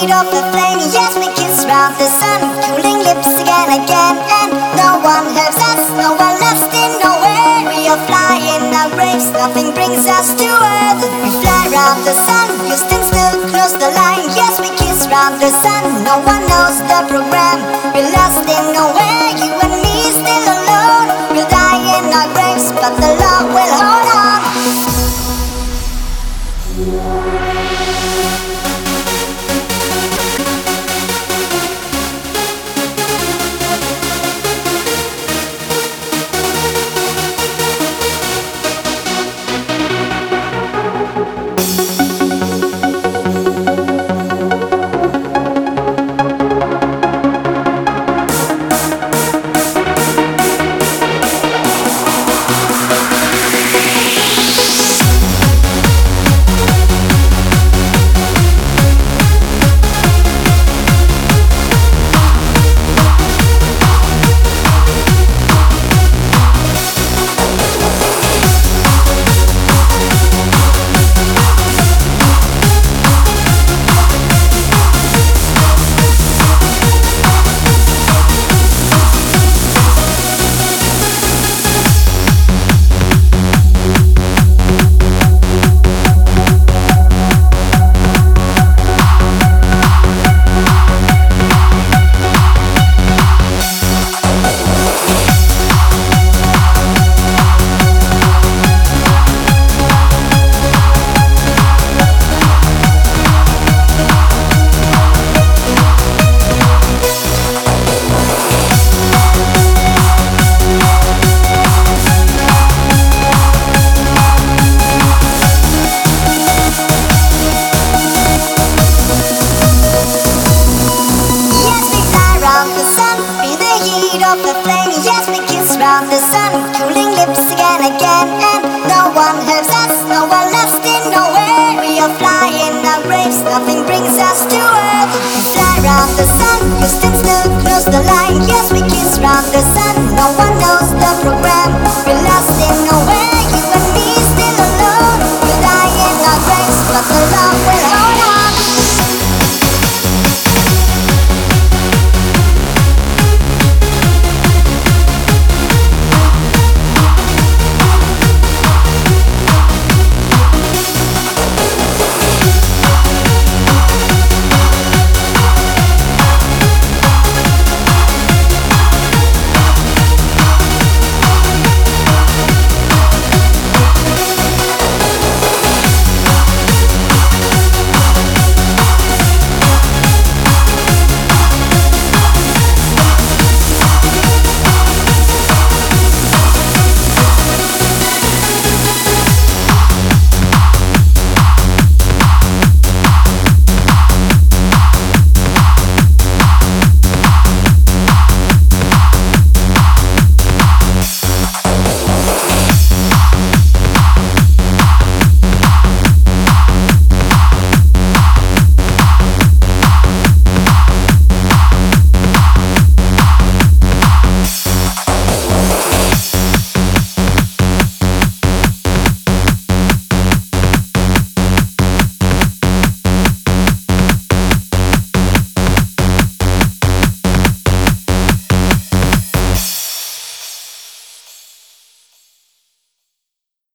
heat of a flame. Yes, we kiss round the sun, cooling lips again, again. And no one helps us, no one lost in nowhere. We are flying our graves, nothing brings us to earth. We fly round the sun, you stand still, close the line. Yes, we kiss round the sun, no one knows the program. We're lost in nowhere, you and me still alone. We'll die in our graves, but the love will hold on. Of the flame, yes, we kiss round the sun, cooling lips again, again. And no one helps us, no one lost in nowhere. We are flying our graves, nothing brings us to earth. We fly round the sun, you stand still, close the line. Yes, we kiss round the sun.